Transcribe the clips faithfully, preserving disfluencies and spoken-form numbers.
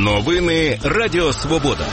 Новини Радіо Свобода.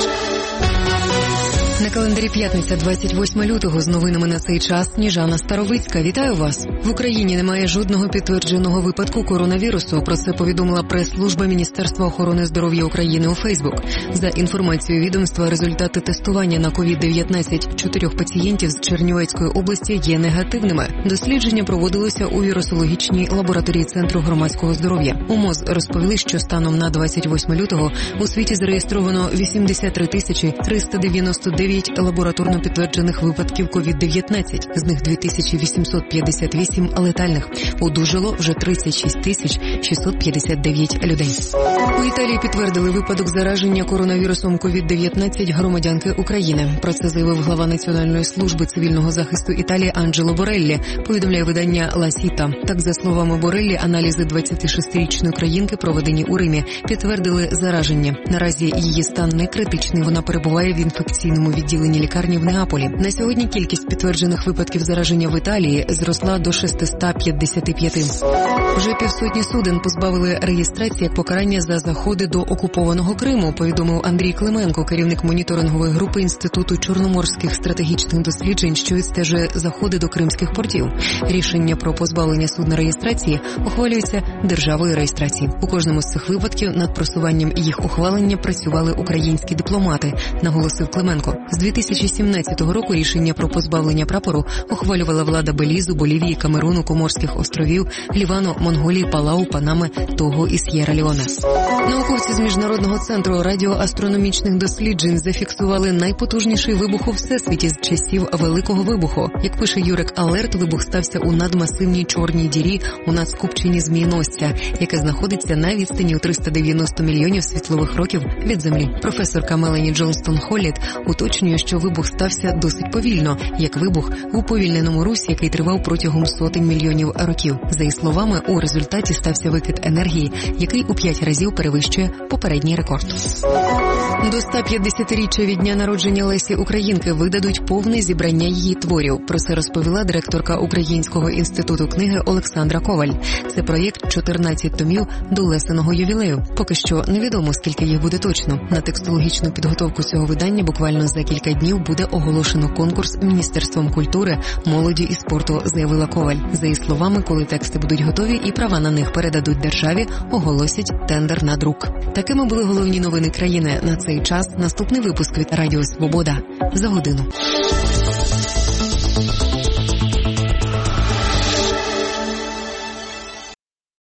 На календарі п'ятниця, двадцять восьмого лютого, з новинами на цей час Сніжана Старовицька. Вітаю вас! В Україні немає жодного підтвердженого випадку коронавірусу. Про це повідомила прес-служба Міністерства охорони здоров'я України у Фейсбук. За інформацією відомства, результати тестування на ковід дев'ятнадцять чотирьох пацієнтів з Чернівецької області є негативними. Дослідження проводилося у вірусологічній лабораторії Центру громадського здоров'я. У МОЗ розповіли, що станом на двадцять восьмого лютого у світі зареєстровано вісімдесят три тисячі триста дев'яносто дев'ять лабораторно підтверджених випадків ковід дев'ятнадцять, з них дві тисячі вісімсот п'ятдесят вісім летальних. Одужало вже тридцять шість тисяч шістсот п'ятдесят дев'ять людей. У Італії підтвердили випадок зараження коронавірусом ковід дев'ятнадцять громадянки України. Про це заявив глава Національної служби цивільного захисту Італії Анджело Бореллі, повідомляє видання Ла Сіта. Так, за словами Бореллі, аналізи двадцятишестирічної країнки, проведені у Римі, підтвердили зараження. Наразі її стан не критичний, вона перебуває в інфекційному відділенні лікарні в Неаполі. На сьогодні кількість підтверджених випадків зараження в Італії зросла до шестисот п'ятдесяти п'яти. Вже півсотні суден позбавили реєстрації як покарання за заходи до окупованого Криму, повідомив Андрій Клименко, керівник моніторингової групи Інституту чорноморських стратегічних досліджень, що відстежує заходи до кримських портів. Рішення про позбавлення судна реєстрації ухвалюється державою реєстрації. У кожному з цих випадків над просуванням їх ухвалення працювали українські дипломати, наголосив Клименко. З дві тисячі сімнадцятого року рішення про позбавлення прапору ухвалювала влада Белізу, Болівії, Камеруну, Коморських островів, Лівану, Монголії, Палау, Панами, Того і С'єра-Леоне. Науковці з Міжнародного центру радіоастрономічних досліджень зафіксували найпотужніший вибух у всесвіті з часів Великого вибуху. Як пише Юрек Алерт, вибух стався у надмасивній чорній дірі у надскупченні змієносця, яке знаходиться на відстані у триста дев'яносто мільйонів світлових років від Землі. Професорка Мелані Джонстон-Холліт уточнює, що вибух стався досить повільно, як вибух в уповільненому русі, який тривав протягом сотень мільйонів років. За її словами, у результаті стався викид енергії, який у п'ять разів перевищує попередній рекорд. До ста п'ятдесятиріччя від дня народження Лесі Українки видадуть повне зібрання її творів. Про це розповіла директорка Українського інституту книги Олександра Коваль. Це проєкт чотирнадцять томів до Лесиного ювілею. Поки що невідомо, скільки їх буде точно. На текстологічну підготовку цього видання буквально за кілька днів буде оголошено конкурс Міністерством культури, молоді і спорту, заявила Коваль. За її словами, коли тексти будуть готові і права на них передадуть державі, оголосять тендер на друк. Такими були головні новини країни на цей час. Наступний випуск від Радіо Свобода за годину.